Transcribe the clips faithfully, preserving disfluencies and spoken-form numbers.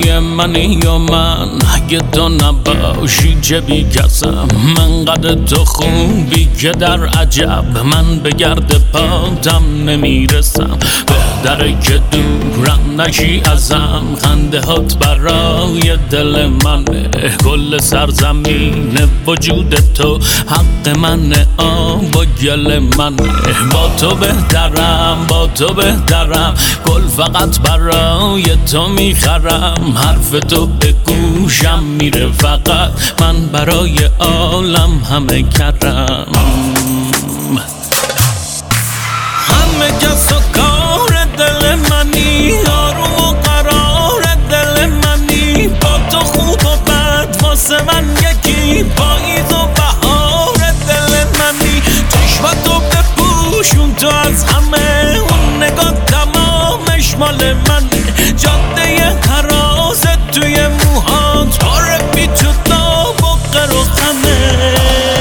برای منی یا من اگه تو نباشی چه بی کسم من قد تو خوبی که در عجب من به گرد پاتم نمیرسم بهتره که دورم نشی ازم خنده هات برای دل منه کل سرزمین وجود تو حق منه آب و گل منه با تو بهترم با تو بهترم گل فقط برای تو میخرم حرف تو به گوشم میره فقط من برای عالم همه کرم همه کس و کار دل منی آروم و قرار دل منی با تو خوب و بد واسه من یکی پاییز و بهار دل منی چشمتو بپوشون تو از همه اون نگاه تمامش مال منه جاده هراز توی موهات پاره بی تو داب و قر و خمه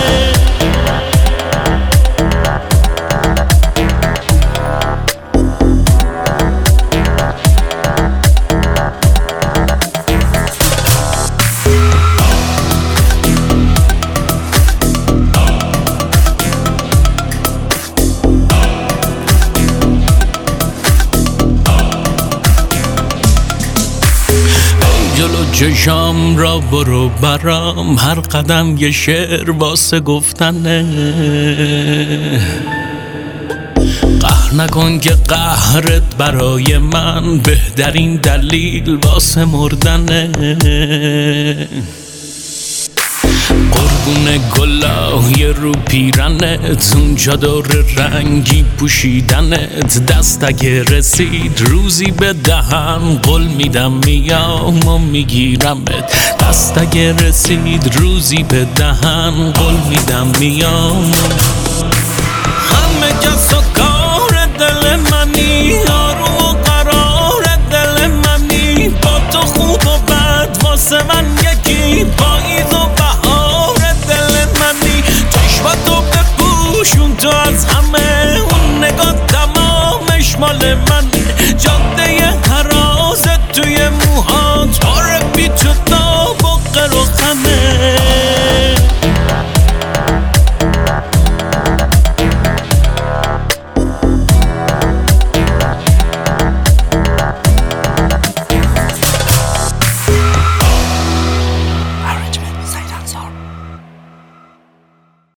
جلو چشام را برو برام هر قدم یه شعر واسه گفتنه قهر نکن که قهرت برای من بهترین دلیل واسه مردنه قربون گلای رو پیرنت اون چادر رنگی پوشیدنت دست اگه رسید روزی به دهن قول میدم میام و میگیرمت دست اگه رسید روزی به دهن قول میدم میام همه کس